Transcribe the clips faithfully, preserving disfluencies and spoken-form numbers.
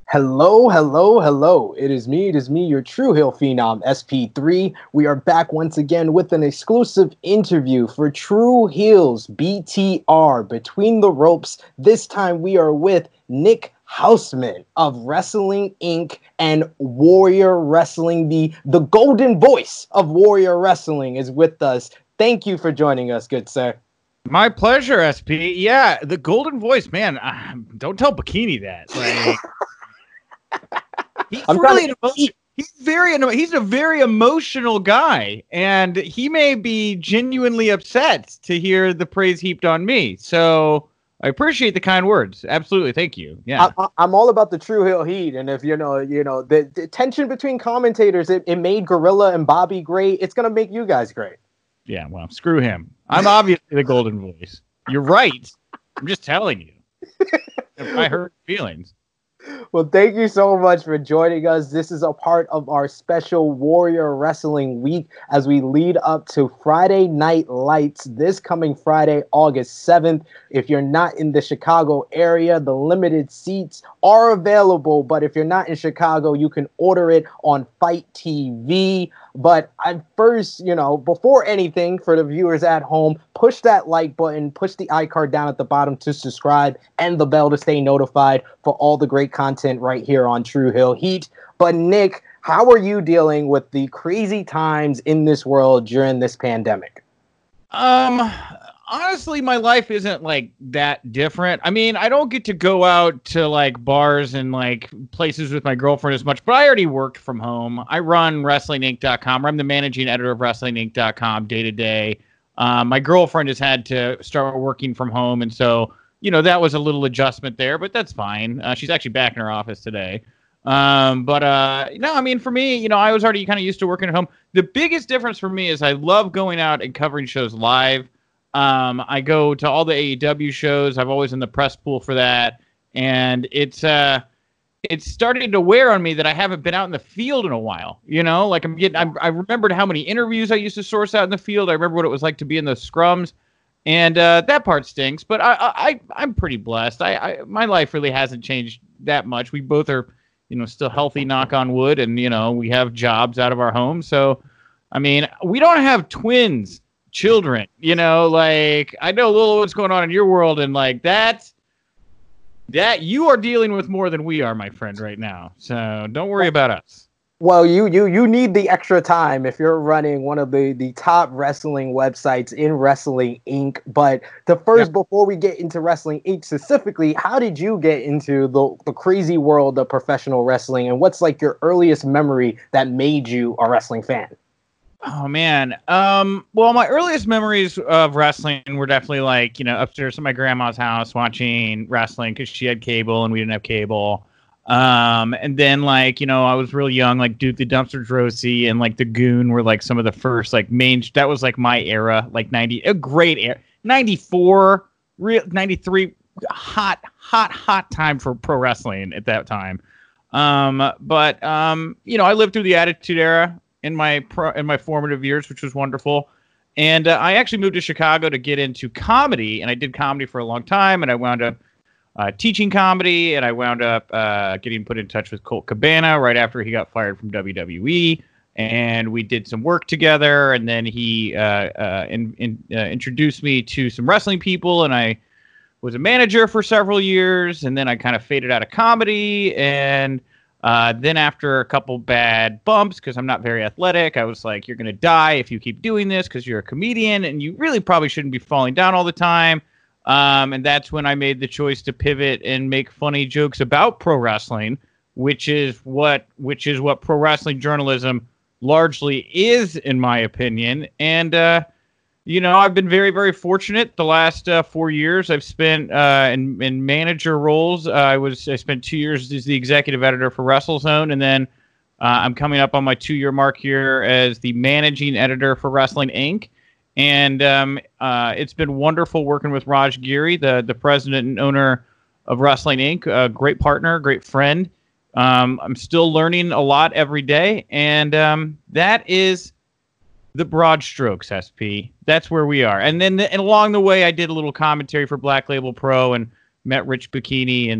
Hello, hello, hello. It is me, it is me, your True Hill Phenom, S P three. We are back once again with an exclusive interview for True Heels B T R, Between the Ropes. This time we are with Nick Hausman of Wrestling Incorporated and Warrior Wrestling. The, the golden voice of Warrior Wrestling is with us. Thank you for joining us, good sir. My pleasure, S P. Yeah, the golden voice, man. Uh, don't tell Bikini that. Like, he's I'm really to- an emotion. He's very. He's a very emotional guy, and he may be genuinely upset to hear the praise heaped on me. So I appreciate the kind words. Absolutely, thank you. Yeah, I, I'm all about the True Hill heat, and if you know, you know, the, the tension between commentators, it, it made Gorilla and Bobby great. It's gonna make you guys great. Yeah. Well, screw him. I'm obviously the golden voice. You're right. I'm just telling you. I hurt feelings. Well, thank you so much for joining us. This is a part of our special Warrior Wrestling Week as we lead up to Friday Night Lights this coming Friday, August seventh. If you're not in the Chicago area, the limited seats are available. But if you're not in Chicago, you can order it on Fight T V. But I first, you know, before anything, for the viewers at home, push that like button, push the iCard down at the bottom to subscribe, and the bell to stay notified for all the great content right here on True Hill Heat. But Nick, how are you dealing with the crazy times in this world during this pandemic? Um, honestly, my life isn't like that different. I mean, I don't get to go out to like bars and like places with my girlfriend as much, but I already worked from home. I run Wrestling Inc dot com. I'm the managing editor of Wrestling Inc dot com day to day. Um, my girlfriend has had to start working from home, and so, you know, that was a little adjustment there, but that's fine. Uh, she's actually back in her office today. Um, but, uh, no, I mean, for me, you know, I was already kind of used to working at home. The biggest difference for me is I love going out and covering shows live. Um, I go to all the A E W shows. I've always in the press pool for that. And it's, uh, it's starting to wear on me that I haven't been out in the field in a while. You know, like I'm getting, I'm, I remembered how many interviews I used to source out in the field. I remember what it was like to be in the scrums. And uh, that part stinks, but I, I, I'm pretty blessed. I, I, my life really hasn't changed that much. We both are, you know, still healthy, knock on wood, and, you know, we have jobs out of our home. So, I mean, we don't have twins, children, you know, like, I know a little what's going on in your world, and like that, that you are dealing with more than we are, my friend, right now. So don't worry about us. Well, you you you need the extra time if you're running one of the, the top wrestling websites in Wrestling Incorporated. But the first, Yep. before we get into Wrestling Incorporated specifically, how did you get into the, the crazy world of professional wrestling? And what's like your earliest memory that made you a wrestling fan? Oh, man. Um, well, my earliest memories of wrestling were definitely like, you know, upstairs at my grandma's house watching wrestling because she had cable and we didn't have cable. Um, and then like, you know, I was real young, like Duke the Dumpster Drosy and like the Goon were like some of the first like main, that was like my era, like ninety, a great era, ninety-four, real ninety-three, hot, hot, hot time for pro wrestling at that time. Um, but, um, you know, I lived through the Attitude Era in my pro, in my formative years, which was wonderful. And uh, I actually moved to Chicago to get into comedy, and I did comedy for a long time, and I wound up Uh, teaching comedy, and I wound up uh, getting put in touch with Colt Cabana right after he got fired from W W E, and we did some work together, and then he uh, uh, in, in, uh, introduced me to some wrestling people, and I was a manager for several years, and then I kind of faded out of comedy, and uh, then after a couple bad bumps, because I'm not very athletic, I was like, you're going to die if you keep doing this because you're a comedian, and you really probably shouldn't be falling down all the time. Um, and that's when I made the choice to pivot and make funny jokes about pro wrestling, which is what which is what pro wrestling journalism largely is, in my opinion. And uh, you know, I've been very, very fortunate. The last uh, four years, I've spent uh, in, in manager roles. Uh, I was I spent two years as the executive editor for WrestleZone, and then uh, I'm coming up on my two-year mark here as the managing editor for Wrestling Incorporated. And um, uh, it's been wonderful working with Raj Giri, the, the president and owner of Wrestling Incorporated. A great partner, great friend. Um, I'm still learning a lot every day. And um, that is the broad strokes, S P. That's where we are. And then the, and along the way, I did a little commentary for Black Label Pro and met Rich Bikini and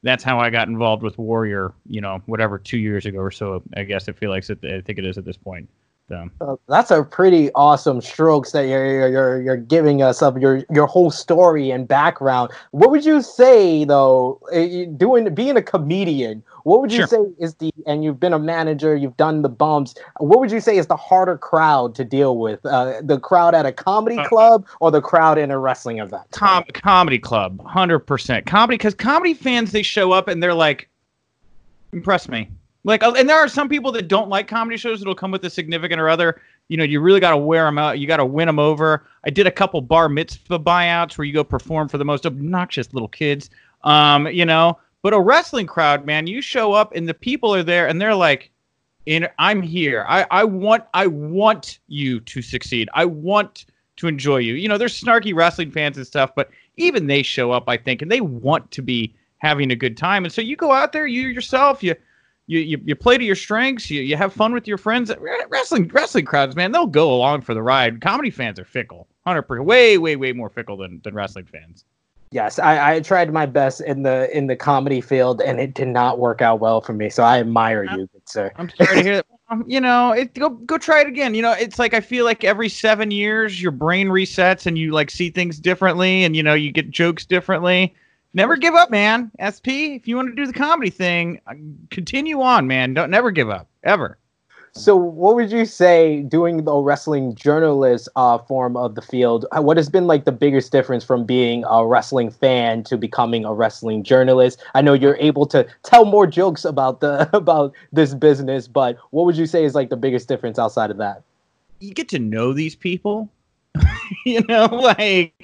that's how I got involved with Warrior, you know, whatever, two years ago or so. I guess I feel like it, I think it is at this point. So. Uh, that's a pretty awesome strokes that you're you're you're, you're giving us of your your whole story and background. What would you say though, uh, doing being a comedian? What would you Sure. say is the and you've been a manager, you've done the bumps. What would you say is the harder crowd to deal with? Uh, the crowd at a comedy club or the crowd in a wrestling event? Com- comedy club, one hundred percent comedy, because comedy fans, they show up and they're like, impress me. Like, and there are some people that don't like comedy shows that'll come with a significant or other. You know, you really got to wear them out. You got to win them over. I did a couple bar mitzvah buyouts where you go perform for the most obnoxious little kids. Um, you know, but a wrestling crowd, man, you show up and the people are there and they're like, "In, I'm here. I, I want, I want you to succeed. I want to enjoy you." You know, there's snarky wrestling fans and stuff, but even they show up, I think, and they want to be having a good time. And so you go out there, you yourself, you. You, you you play to your strengths. You you have fun with your friends. Wrestling wrestling crowds, man, they'll go along for the ride. Comedy fans are fickle, hundred percent, way way way more fickle than, than wrestling fans. Yes, I, I tried my best in the in the comedy field, and it did not work out well for me. So I admire you, good sir. I'm sorry to hear that. Um, you know, it, go go try it again. You know, it's like I feel like every seven years your brain resets and you like see things differently, and you know you get jokes differently. Never give up, man. S P, if you want to do the comedy thing, continue on, man. Don't never give up, ever. So what would you say doing the wrestling journalist uh, form of the field, what has been like the biggest difference from being a wrestling fan to becoming a wrestling journalist? I know you're able to tell more jokes about the about this business, but what would you say is like the biggest difference outside of that? You get to know these people. You know, like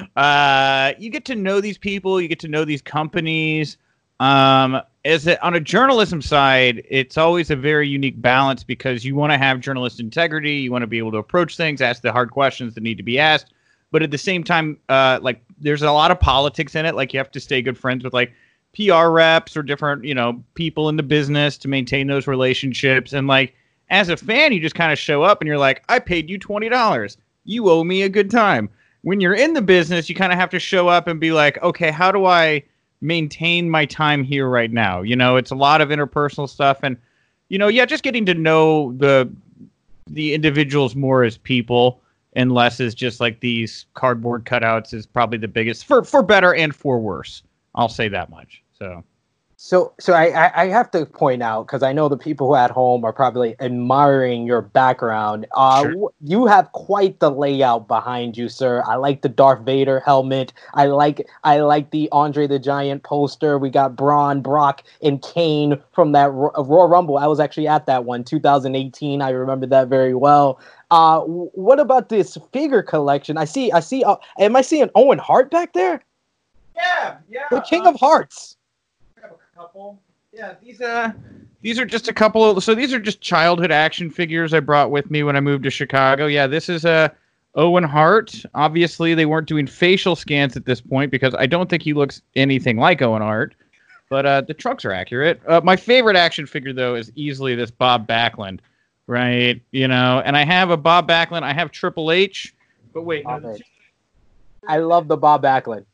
uh, you get to know these people, you get to know these companies. Um, as a, on a journalism side, it's always a very unique balance because you want to have journalist integrity, you want to be able to approach things, ask the hard questions that need to be asked, but at the same time, uh, like there's a lot of politics in it. Like you have to stay good friends with like P R reps or different, you know, people in the business to maintain those relationships. And like as a fan, you just kind of show up and you're like, I paid you twenty dollars. You owe me a good time. When you're in the business, you kind of have to show up and be like, okay, how do I maintain my time here right now? You know, it's a lot of interpersonal stuff. And, you know, yeah, just getting to know the the individuals more as people and less as just like these cardboard cutouts is probably the biggest, for, for better and for worse. I'll say that much. So. So, so I, I have to point out, because I know the people who at home are probably admiring your background. Uh, Sure. You have quite the layout behind you, sir. I like the Darth Vader helmet. I like I like the Andre the Giant poster. We got Braun, Brock, and Kane from that Royal Rumble. I was actually at that one, two thousand eighteen. I remember that very well. Uh, what about this figure collection? I see. I see. Uh, am I seeing Owen Hart back there? Yeah, yeah. The King of Hearts. Couple. Yeah, these uh these are just a couple of, so these are just childhood action figures I brought with me when I moved to Chicago. Yeah, this is a uh, Owen Hart. Obviously, they weren't doing facial scans at this point because I don't think he looks anything like Owen Hart. But uh, the trucks are accurate. Uh, my favorite action figure though is easily this Bob Backlund, right? You know, and I have a Bob Backlund. I have Triple H. But wait, no, the two- I love the Bob Backlund.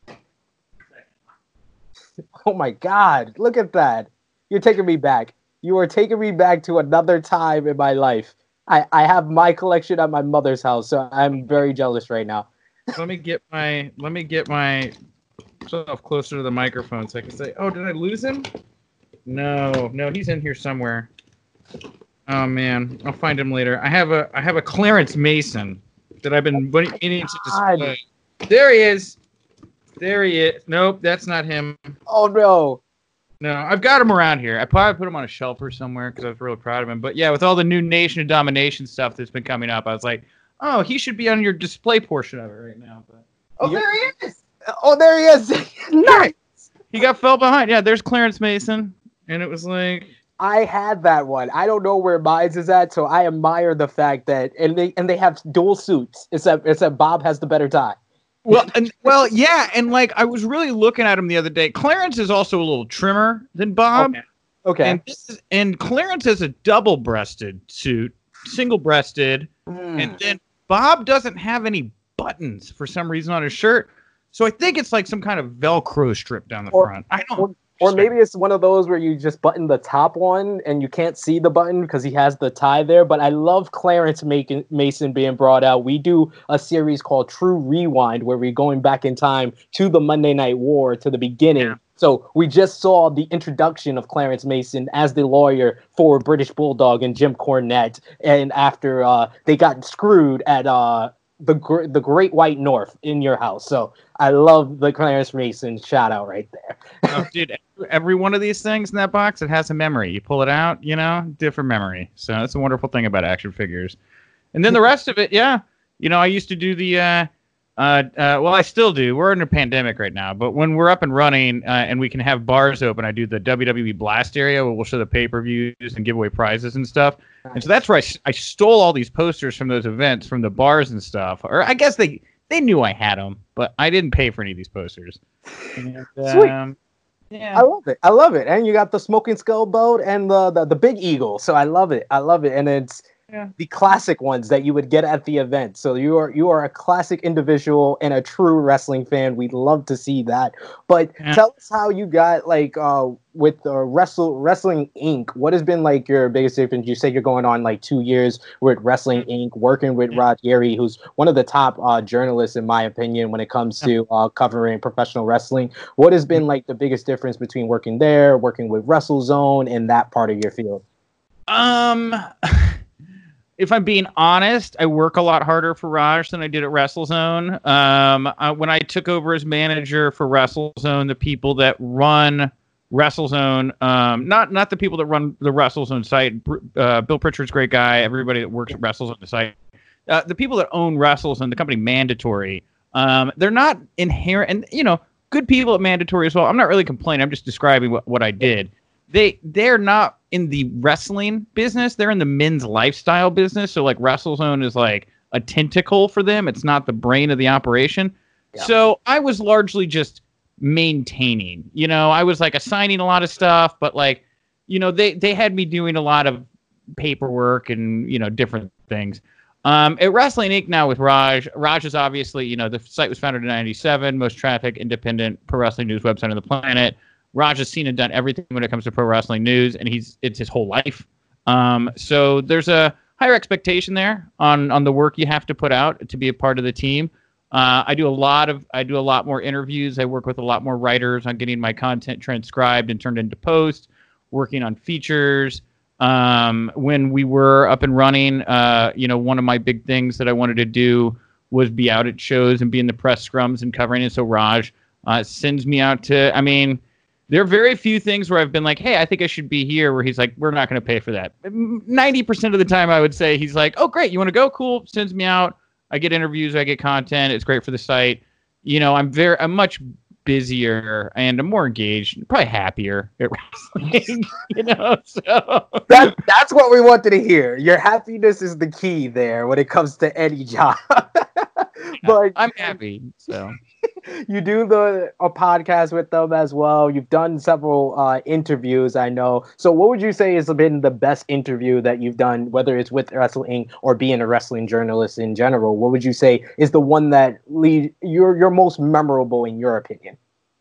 Oh my God, look at that. You're taking me back. You are taking me back to another time in my life. I, I have my collection at my mother's house, so I'm very jealous right now. let me get my let me get my myself closer to the microphone so I can say, oh, did I lose him? No, no, he's in here somewhere. Oh man, I'll find him later. I have a I have a Clarence Mason that I've been meaning to display. There he is. There he is. Nope, that's not him. Oh no. No, I've got him around here. I probably put him on a shelf or somewhere because I was really proud of him. But yeah, with all the new Nation of Domination stuff that's been coming up, I was like, oh, he should be on your display portion of it right now. But oh, Yep. there he is. Oh, there he is. Nice. He got fell behind. Yeah, there's Clarence Mason, and it was like, I had that one. I don't know where mine is at, so I admire the fact that and they and they have dual suits. Except except Bob has the better tie. well, and, well, yeah, and like I was really looking at him the other day. Clarence is also a little trimmer than Bob. Okay. Okay. And this is, and Clarence is a double-breasted suit, single-breasted, Mm. and then Bob doesn't have any buttons for some reason on his shirt. So I think it's like some kind of Velcro strip down the Or- front. I don't. or, Or maybe it's one of those where you just button the top one and you can't see the button because he has the tie there. But I love Clarence Mason being brought out. We do a series called True Rewind where we're going back in time to the Monday Night War, to the beginning. Yeah. So we just saw the introduction of Clarence Mason as the lawyer for British Bulldog and Jim Cornette. And after uh, they got screwed at uh, the gr- the Great White North in your house. So I love the Clarence Mason shout out right there. Oh, dude, every one of these things in that box, it has a memory. You pull it out, you know, different memory. So that's a wonderful thing about action figures. And then the rest of it, yeah. You know, I used to do the, uh, uh, uh, well, I still do. We're in a pandemic right now. But when we're up and running uh, and we can have bars open, I do the W W E Blast area where we'll show the pay-per-views and give away prizes and stuff. Nice. And so that's where I, I stole all these posters from those events, from the bars and stuff. Or I guess they... They knew I had them, but I didn't pay for any of these posters. And, um, Sweet. Yeah. I love it. I love it. And you got the Smoking Skull boat and the, the, the Big Eagle. So I love it. I love it. And it's yeah. the classic ones that you would get at the event. So you are you are a classic individual and a true wrestling fan. We'd love to see that. But yeah. tell us how you got, like, uh, with uh, Wrestle Wrestling Incorporated. What has been, like, your biggest difference? You said you're going on, like, two years with Wrestling Incorporated, working with Rod Gary, who's one of the top uh, journalists, in my opinion, when it comes to uh, covering professional wrestling. What has been, like, the biggest difference between working there, working with WrestleZone, and that part of your field? Um... If I'm being honest, I work a lot harder for Raj than I did at WrestleZone. Um, I, when I took over as manager for WrestleZone, the people that run WrestleZone, um, not not the people that run the WrestleZone site. Uh, Bill Pritchard's a great guy. Everybody that works at WrestleZone the site, uh, the people that own WrestleZone, the company Mandatory, um, they're not inherent, and you know, good people at Mandatory as well. I'm not really complaining. I'm just describing what, what I did. They they're not in the wrestling business. They're in the men's lifestyle business. So like WrestleZone is like a tentacle for them. It's not the brain of the operation. Yeah. So I was largely just maintaining. You know, I was like assigning a lot of stuff, but like, you know, they they had me doing a lot of paperwork and, you know, different things. Um, at Wrestling Incorporated now with Raj, Raj is obviously, you know, the site was founded in ninety-seven, most traffic, independent pro wrestling news website on the planet. Raj has seen and done everything when it comes to pro wrestling news, and he's it's his whole life. Um, so there's a higher expectation there on on the work you have to put out to be a part of the team. Uh, I do a lot of I do a lot more interviews. I work with a lot more writers on getting my content transcribed and turned into post. Working on features. Um, when we were up and running, uh, you know, one of my big things that I wanted to do was be out at shows and be in the press scrums and covering it. So Raj uh, sends me out to. I mean. There are very few things where I've been like, hey, I think I should be here, where he's like, we're not going to pay for that. ninety percent of the time I would say he's like, oh, great, you want to go? Cool. Sends me out. I get interviews. I get content. It's great for the site. You know, I'm very, I'm much busier and I'm more engaged, probably happier at wrestling, you know, so. That, that's what we wanted to hear. Your happiness is the key there when it comes to any job. But I'm happy, so. You do the a podcast with them as well. You've done several uh, interviews, I know. So what would you say has been the best interview that you've done, whether it's with Wrestling or being a wrestling journalist in general? What would you say is the one that lead you're you're most memorable in your opinion?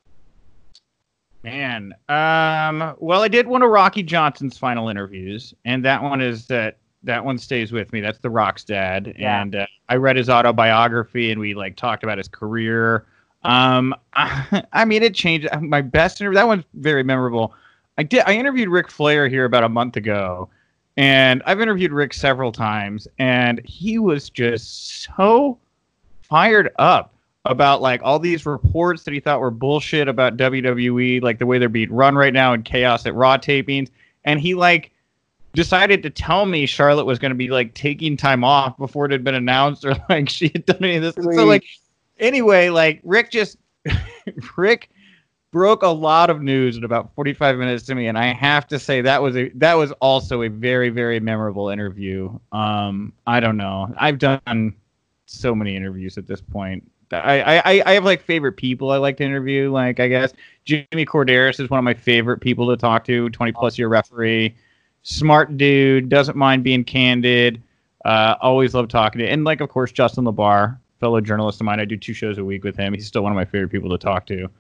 Man, um, well, I did one of Rocky Johnson's final interviews, and that one is that that one stays with me. That's The Rock's dad, yeah. and uh, I read his autobiography, and we like talked about his career. Um, I, I mean, it changed. My best interview, that one's very memorable. I did. I interviewed Ric Flair here about a month ago, and I've interviewed Rick several times, and he was just so fired up about like all these reports that he thought were bullshit about W W E, like the way they're being run right now and chaos at Raw tapings. And he like decided to tell me Charlotte was going to be like taking time off before it had been announced or like she had done any of this. Sweet. So like, anyway, like Rick just, Rick broke a lot of news in about forty-five minutes to me. And I have to say that was a, that was also a very, very memorable interview. Um, I don't know. I've done so many interviews at this point. I, I, I have like favorite people I like to interview. Like, I guess Jimmy Corderas is one of my favorite people to talk to. twenty plus year referee, smart dude, doesn't mind being candid. Uh, always love talking to, and like, of course, Justin LaBar, fellow journalist of mine. I do two shows a week with him. He's still one of my favorite people to talk to.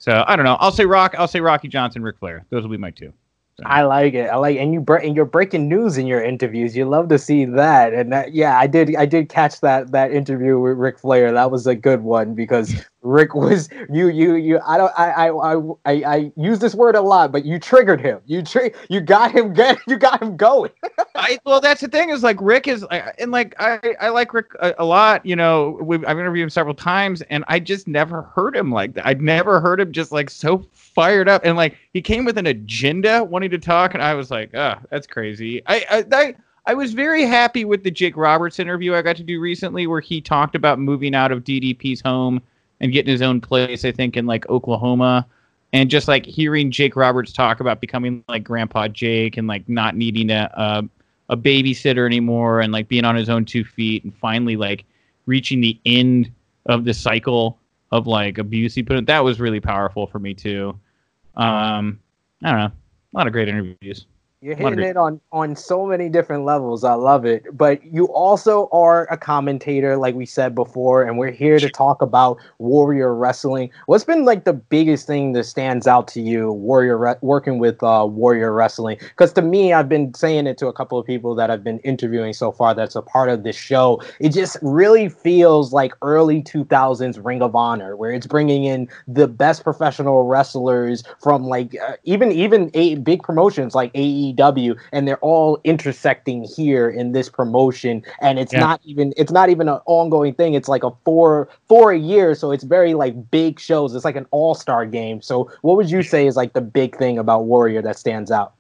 So I don't know. I'll say Rock. I'll say Rocky Johnson, Ric Flair. Those will be my two. So. I like it. I like, and you bre- and you're breaking news in your interviews. You love to see that, and that, yeah, I did. I did catch that that interview with Ric Flair. That was a good one because Rick was you you you. I don't. I I I I, I use this word a lot, but you triggered him. You tri- You got him. Get you got him going. I well, that's the thing is like Rick is and like I I like Rick a, a lot. You know, we've I've interviewed him several times, and I just never heard him like that. I'd never heard him just like so fired up, and like he came with an agenda wanting to talk, and I was like, ah, oh, that's crazy. I, I I I was very happy with the Jake Roberts interview I got to do recently, where he talked about moving out of D D P's home and getting his own place. I think in like Oklahoma. And just like hearing Jake Roberts talk about becoming like Grandpa Jake and like not needing a, a a babysitter anymore and like being on his own two feet and finally like reaching the end of the cycle of like abuse he put in, that was really powerful for me too. Um, I don't know, a lot of great interviews. You're hitting it on, on so many different levels. I love it. But you also are a commentator, like we said before, and we're here to talk about Warrior Wrestling. What's been like the biggest thing that stands out to you, Warrior Re- working with uh, Warrior Wrestling? Because to me, I've been saying it to a couple of people that I've been interviewing so far that's a part of this show. It just really feels like early two thousands Ring of Honor, where it's bringing in the best professional wrestlers from like uh, even even a, big promotions like A E W, and they're all intersecting here in this promotion, and it's yeah. not even it's not even an ongoing thing. It's like a four four a year, so it's very like big shows. It's like an all-star game. So what would you say is like the big thing about Warrior that stands out?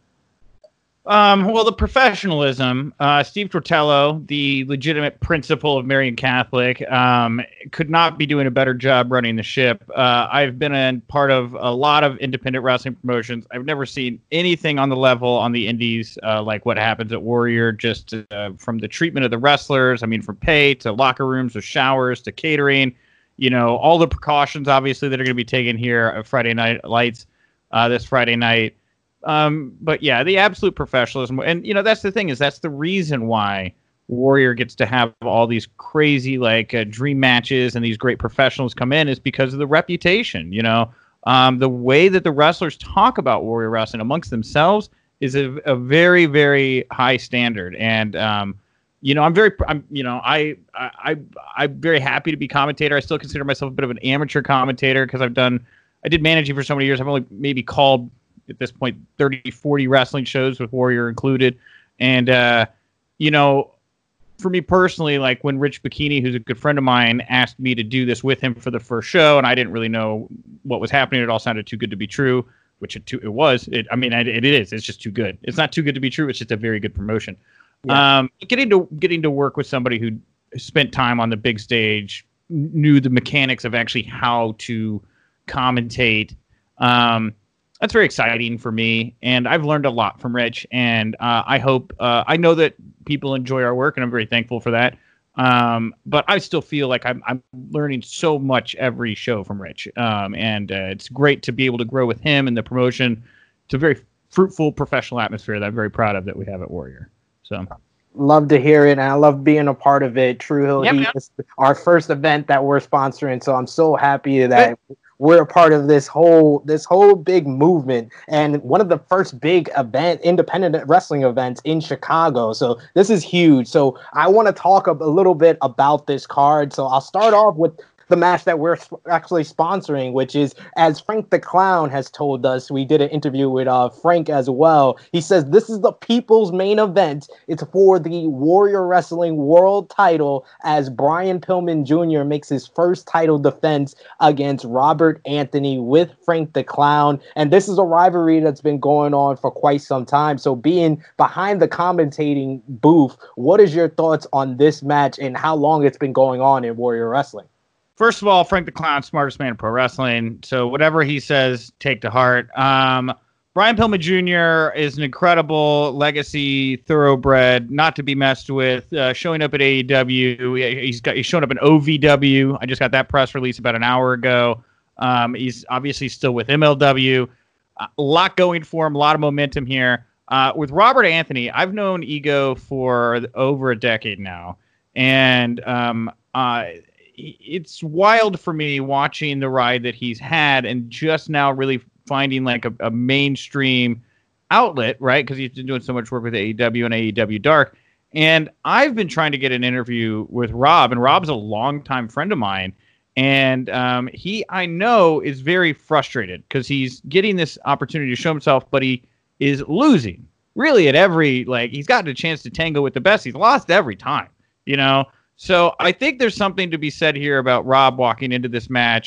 Um, well, the professionalism. Uh, Steve Tortello, the legitimate principal of Marian Catholic, um, could not be doing a better job running the ship. Uh, I've been a part of a lot of independent wrestling promotions. I've never seen anything on the level on the indies uh, like what happens at Warrior, just uh, from the treatment of the wrestlers. I mean, from pay to locker rooms to showers to catering, you know, all the precautions, obviously, that are going to be taken here at Friday Night Lights uh, this Friday night. Um, but yeah, the absolute professionalism. And, you know, that's the thing is that's the reason why Warrior gets to have all these crazy, like, uh, dream matches and these great professionals come in is because of the reputation, you know. Um, the way that the wrestlers talk about Warrior Wrestling amongst themselves is a, a very, very high standard. And, um, you know, I'm very, I'm, you know, I, I, I'm very happy to be commentator. I still consider myself a bit of an amateur commentator because I've done, I did managing for so many years. I've only maybe called at this point thirty, forty wrestling shows with Warrior included. And, uh, you know, for me personally, like when Rich Bikini, who's a good friend of mine, asked me to do this with him for the first show, and I didn't really know what was happening. It all sounded too good to be true, which it, too, it was. It, I mean, it, it is. It's just too good. It's not too good to be true. It's just a very good promotion. Yeah. Um, getting to getting to work with somebody who spent time on the big stage, knew the mechanics of actually how to commentate, um, that's very exciting for me, and I've learned a lot from Rich, and uh, I hope, uh, I know that people enjoy our work, and I'm very thankful for that, um, but I still feel like I'm, I'm learning so much every show from Rich, um, and uh, it's great to be able to grow with him and the promotion. It's a very fruitful professional atmosphere that I'm very proud of that we have at Warrior. So, love to hear it, and I love being a part of it. True Hill yep, Heat yep. is our first event that we're sponsoring, so I'm so happy that Good. we're a part of this whole this whole big movement, and one of the first big event independent wrestling events in Chicago. So this is huge. So I want to talk a, a little bit about this card. So I'll start off with the match that we're actually sponsoring, which is, as Frank the Clown has told us, we did an interview with uh, Frank as well. He says this is the people's main event. It's for the Warrior Wrestling World title, as Brian Pillman Junior makes his first title defense against Robert Anthony with Frank the Clown. And this is a rivalry that's been going on for quite some time. So being behind the commentating booth, what is your thoughts on this match and how long it's been going on in Warrior Wrestling? First of all, Frank the Clown, smartest man in pro wrestling. So whatever he says, take to heart. Um, Brian Pillman Junior is an incredible legacy thoroughbred, not to be messed with. Uh, showing up at A E W, he's got he's showing up in O V W. I just got that press release about an hour ago. Um, he's obviously still with M L W. A lot going for him, a lot of momentum here. Uh, with Robert Anthony, I've known Ego for over a decade now, and um, uh, it's wild for me watching the ride that he's had and just now really finding like a, a mainstream outlet, right? Because he's been doing so much work with A E W and A E W Dark. And I've been trying to get an interview with Rob, and Rob's a longtime friend of mine. And um, he, I know, is very frustrated because he's getting this opportunity to show himself, but he is losing really at every, like, he's gotten a chance to tango with the best. He's lost every time, you know? So I think there's something to be said here about Rob walking into this match,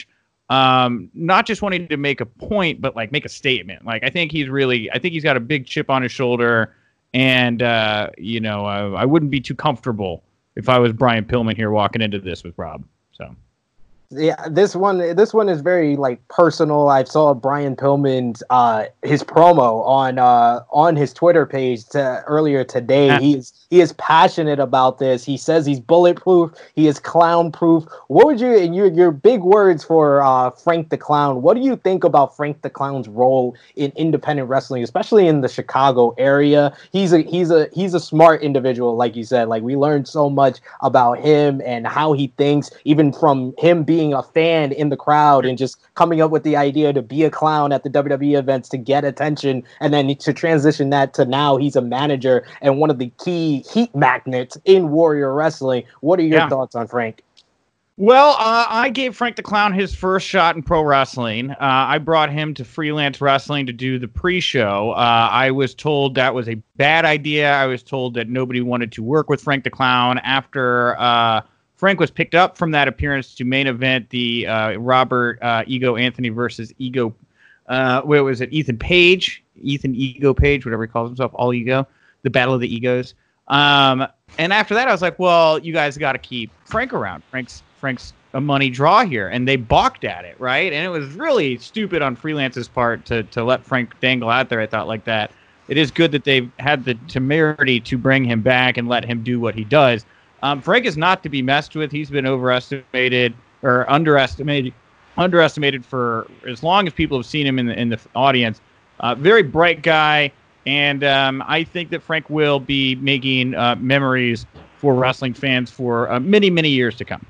um, not just wanting to make a point, but like make a statement. Like, I think he's really, I think he's got a big chip on his shoulder. And, uh, you know, uh, I wouldn't be too comfortable if I was Brian Pillman here walking into this with Rob. So. Yeah, this one this one is very like personal. I saw Brian Pillman's uh his promo on uh on his Twitter page to, earlier today. Yeah. He is he is passionate about this. He says he's bulletproof. He is clown proof. What would you and your your big words for uh Frank the Clown? What do you think about Frank the Clown's role in independent wrestling, especially in the Chicago area? He's a he's a he's a smart individual, like you said. Like, we learned so much about him and how he thinks, even from him being being a fan in the crowd and just coming up with the idea to be a clown at the W W E events to get attention, and then to transition that to now he's a manager and one of the key heat magnets in Warrior Wrestling. What are your Yeah. thoughts on Frank? Well, uh, I gave Frank the Clown his first shot in pro wrestling. Uh, I brought him to Freelance Wrestling to do the pre-show. Uh, I was told that was a bad idea. I was told that nobody wanted to work with Frank the Clown after uh, Frank was picked up from that appearance to main event the uh, Robert uh, Ego Anthony versus Ego. Uh, what was it? Ethan Page, Ethan Ego Page, whatever he calls himself, all ego, the Battle of the Egos. Um, and after that, I was like, well, you guys got to keep Frank around. Frank's Frank's a money draw here, and they balked at it, right? And it was really stupid on Freelance's part to to let Frank dangle out there. I thought like that. It is good that they've had the temerity to bring him back and let him do what he does. Um, Frank is not to be messed with. He's been overestimated or underestimated, underestimated for as long as people have seen him in the in the audience. Uh, very bright guy, and um, I think that Frank will be making uh, memories for wrestling fans for uh, many, many years to come.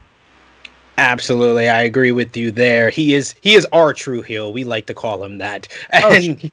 Absolutely, I agree with you there. He is he is our true heel. We like to call him that. Oh, And,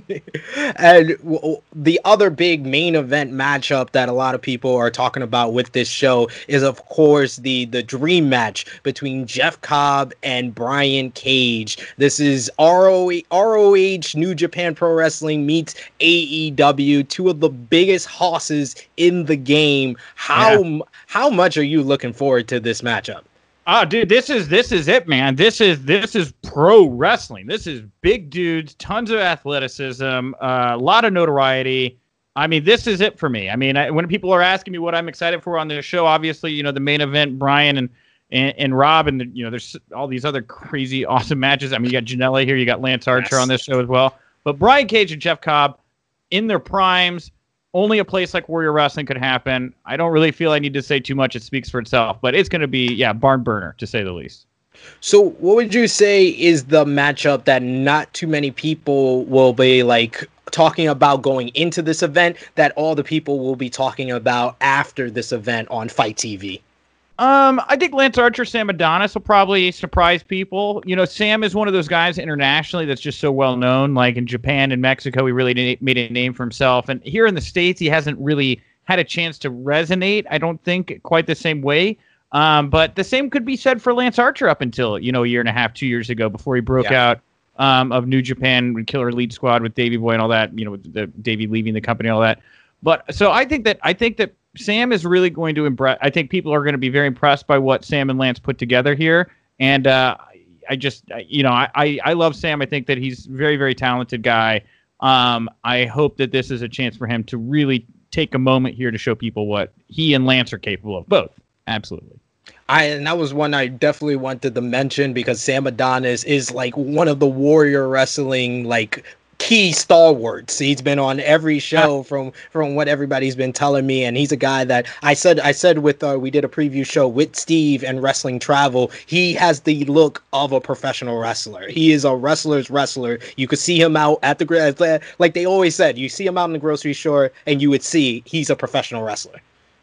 and w- the other big main event matchup that a lot of people are talking about with this show is, of course, the the dream match between Jeff Cobb and Brian Cage. This is R O H, R O H New Japan Pro Wrestling meets A E W, two of the biggest hosses in the game. How Yeah. how much are you looking forward to this matchup? Oh, dude, this is this is it, man. This is this is pro wrestling. This is big dudes, tons of athleticism, uh, a lot of notoriety. I mean, this is it for me. I mean, I, when people are asking me what I'm excited for on this show, obviously, you know, the main event, Brian and and, and Rob, and the, you know, there's all these other crazy, awesome matches. I mean, you got Janela here, you got Lance Archer Yes. on this show as well. But Brian Cage and Jeff Cobb in their primes. Only a place like Warrior Wrestling could happen. I don't really feel I need to say too much. It speaks for itself. But it's going to be, yeah, barn burner, to say the least. So what would you say is the matchup that not too many people will be like talking about going into this event that all the people will be talking about after this event on Fight T V? Um, I think Lance Archer, Sam Adonis will probably surprise people. You know, Sam is one of those guys internationally that's just so well known. Like in Japan and Mexico, he really na- made a name for himself. And here in the States, he hasn't really had a chance to resonate, I don't think, quite the same way. Um, but the same could be said for Lance Archer up until, you know, a year and a half, two years ago before he broke Yeah. out um, of New Japan with Killer Elite Squad with Davey Boy and all that, you know, with the Davey leaving the company and all that. But so I think that I think that Sam is really going to impress. I think people are going to be very impressed by what Sam and Lance put together here. And uh, I just, you know, I, I, I love Sam. I think that he's a very, very talented guy. Um, I hope that this is a chance for him to really take a moment here to show people what he and Lance are capable of. Both. Absolutely. I and that was one I definitely wanted to mention because Sam Adonis is like one of the Warrior Wrestling like key stalwarts. He's been on every show from from what everybody's been telling me, and he's a guy that I said I said with uh, we did a preview show with Steve and Wrestling Travel. He has the look of a professional wrestler. He is a wrestler's wrestler. You could see him out at the like they always said. You see him out in the grocery store, and you would see he's a professional wrestler.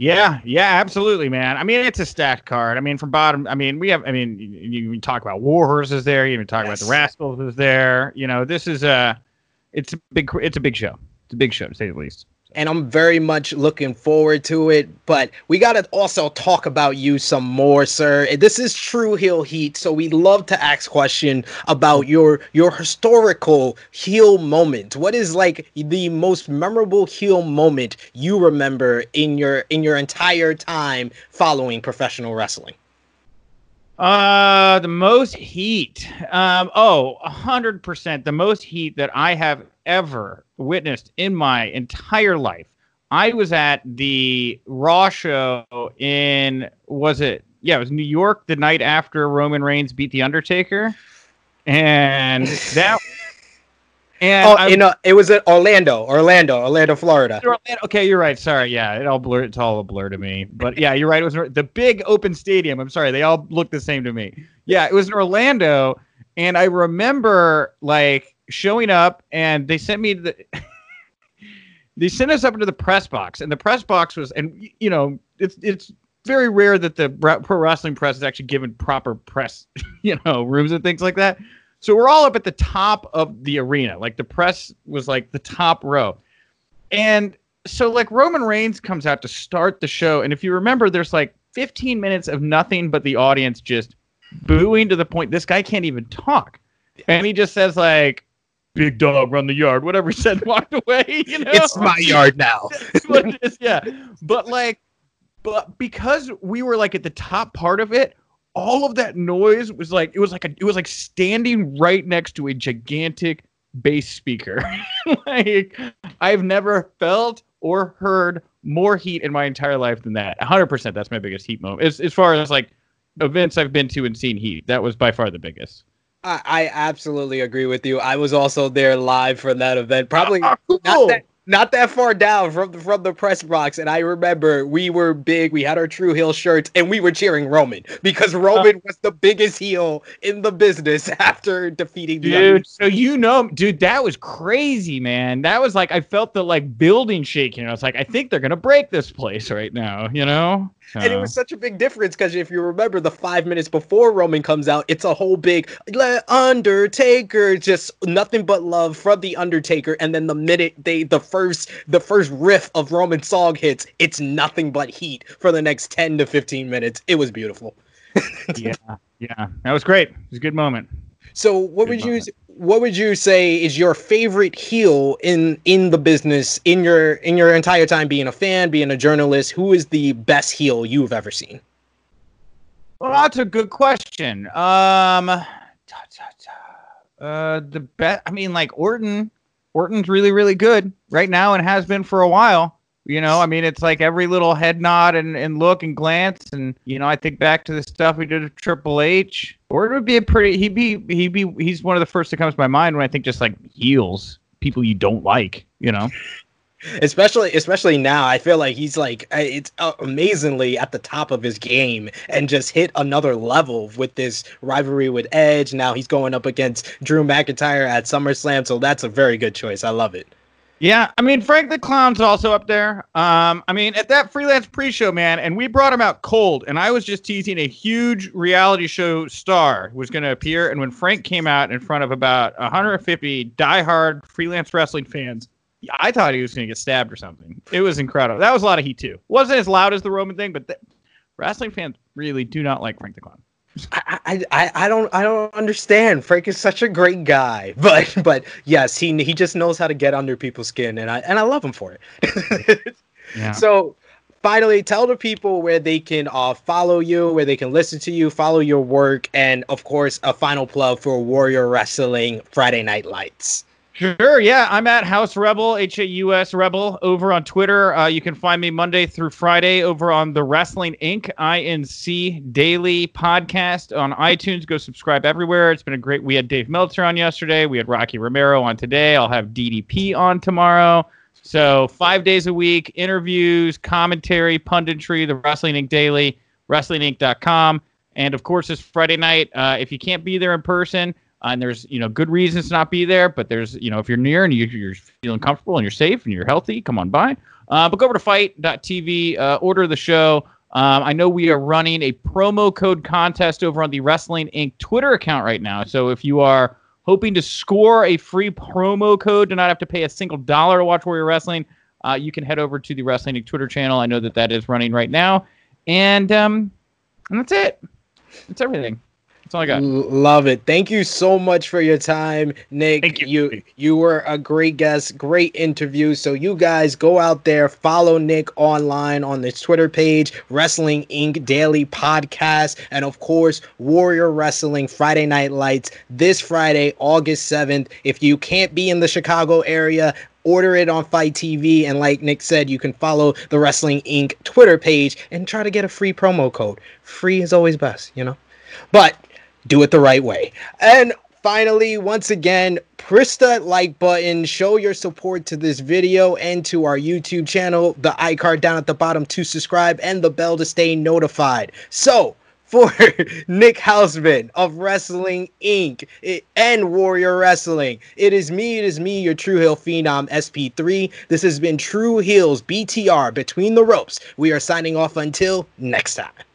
Yeah, yeah, absolutely, man. I mean, it's a stacked card. I mean, from bottom, I mean, we have, I mean, you, you talk about Warhorse is there, you even talk yes. about the Rascals is there. You know, this is a, it's a big, it's a big show. It's a big show, to say the least. And I'm very much looking forward to it. But we got to also talk about you some more, sir. This is True Heel Heat, so we love to ask question about your your historical heel moment. What is like the most memorable heel moment you remember in your in your entire time following professional wrestling? Uh, the most heat. Um, oh, a hundred percent. The most heat that I have ever witnessed in my entire life. I was at the Raw show in, was it? Yeah, it was New York the night after Roman Reigns beat The Undertaker. And that... And oh, I, you know, it was at Orlando, Orlando, Orlando, Florida. Orlando, okay, you're right. Sorry, yeah, it all blurred. It's all a blur to me. But yeah, you're right. It was the big open stadium. I'm sorry, they all look the same to me. Yeah, it was in Orlando, and I remember like showing up, and they sent me the. They sent us up into the press box, and the press box was, and you know, it's it's very rare that the pro wrestling press is actually given proper press, you know, rooms and things like that. So we're all up at the top of the arena. Like the press was like the top row. And so like Roman Reigns comes out to start the show. And if you remember, there's like fifteen minutes of nothing but the audience just booing to the point this guy can't even talk. And he just says like, "Big dog, run the yard," whatever he said, walked away. You know? It's my yard now. That's what it is, yeah. But like, but because we were like at the top part of it, all of that noise was like it was like a it was like standing right next to a gigantic bass speaker. Like I've never felt or heard more heat in my entire life than that. one hundred percent that's my biggest heat moment. As as far as like events I've been to and seen heat, that was by far the biggest. I, I absolutely agree with you. I was also there live for that event. Probably oh, cool. not that Not that far down from the, from the press box, and I remember we were big. We had our True Heel shirts, and we were cheering Roman because Roman uh, was the biggest heel in the business after defeating the dude. Other. So you know, dude, that was crazy, man. That was like I felt the like building shaking. I was like, I think they're gonna break this place right now, you know. So. And it was such a big difference because if you remember the five minutes before Roman comes out, it's a whole big Undertaker, just nothing but love from the Undertaker, and then the minute they the first the first riff of Roman song hits, it's nothing but heat for the next ten to fifteen minutes. It was beautiful. yeah, yeah, that was great. It was a good moment. So what good would moment. you what would you say is your favorite heel in in the business in your in your entire time being a fan, being a journalist? Who is the best heel you've ever seen? Well, that's a good question. Um, uh, the best. I mean, like Orton. Orton's really, really good right now and has been for a while. You know, I mean, it's like every little head nod and, and look and glance. And, you know, I think back to the stuff we did with Triple H. Orton would be a pretty, he'd be, he'd be, he's one of the first that comes to my mind when I think just like heels, people you don't like, you know? Especially, especially now, I feel like he's like, it's amazingly at the top of his game and just hit another level with this rivalry with Edge. Now he's going up against Drew McIntyre at SummerSlam. So that's a very good choice. I love it. Yeah, I mean, Frank the Clown's also up there. Um, I mean, at that freelance pre-show, man, and we brought him out cold, and I was just teasing a huge reality show star was going to appear, and when Frank came out in front of about one hundred fifty diehard freelance wrestling fans, I thought he was going to get stabbed or something. It was incredible. That was a lot of heat, too. Wasn't as loud as the Roman thing, but the, wrestling fans really do not like Frank the Clown. I, I I don't I don't understand. Frank is such a great guy, but but yes, he he just knows how to get under people's skin, and I and I love him for it. Yeah. So finally, tell the people where they can uh follow you, where they can listen to you, follow your work, and of course a final plug for Warrior Wrestling Friday Night Lights. Sure, yeah. I'm at House Rebel, H A U S Rebel, over on Twitter. Uh, you can find me Monday through Friday over on the Wrestling Incorporated. I N C Daily Podcast on iTunes. Go subscribe everywhere. It's been a great... We had Dave Meltzer on yesterday. We had Rocky Romero on today. I'll have D D P on tomorrow. So five days a week, interviews, commentary, punditry, the Wrestling Incorporated Daily, wrestling inc dot com. And, of course, this Friday night, uh, if you can't be there in person... Uh, and there's, you know, good reasons to not be there, but there's, you know, if you're near and you, you're feeling comfortable and you're safe and you're healthy, come on by. Uh, but go over to fight dot t v, uh, order the show. Um, I know we are running a promo code contest over on the Wrestling Incorporated Twitter account right now. So if you are hoping to score a free promo code to not have to pay a single dollar to watch Warrior Wrestling, uh, you can head over to the Wrestling Incorporated Twitter channel. I know that that is running right now. And, um, and that's it. That's everything. That's all I got. Love it. Thank you so much for your time, Nick. Thank you. You you were a great guest, great interview. So you guys go out there, follow Nick online on his Twitter page, Wrestling Incorporated Daily Podcast, and of course, Warrior Wrestling Friday Night Lights this Friday, August seventh. If you can't be in the Chicago area, order it on Fight T V, and like Nick said, you can follow the Wrestling Incorporated Twitter page and try to get a free promo code. Free is always best, you know? But do it the right way. And finally, once again, press that like button, show your support to this video and to our YouTube channel, the iCard down at the bottom to subscribe, and the bell to stay notified. So, for Nick Hausman of Wrestling Incorporated and Warrior Wrestling, it is me, it is me, your True Heel Phenom, S P three. This has been True Heels B T R, Between the Ropes. We are signing off until next time.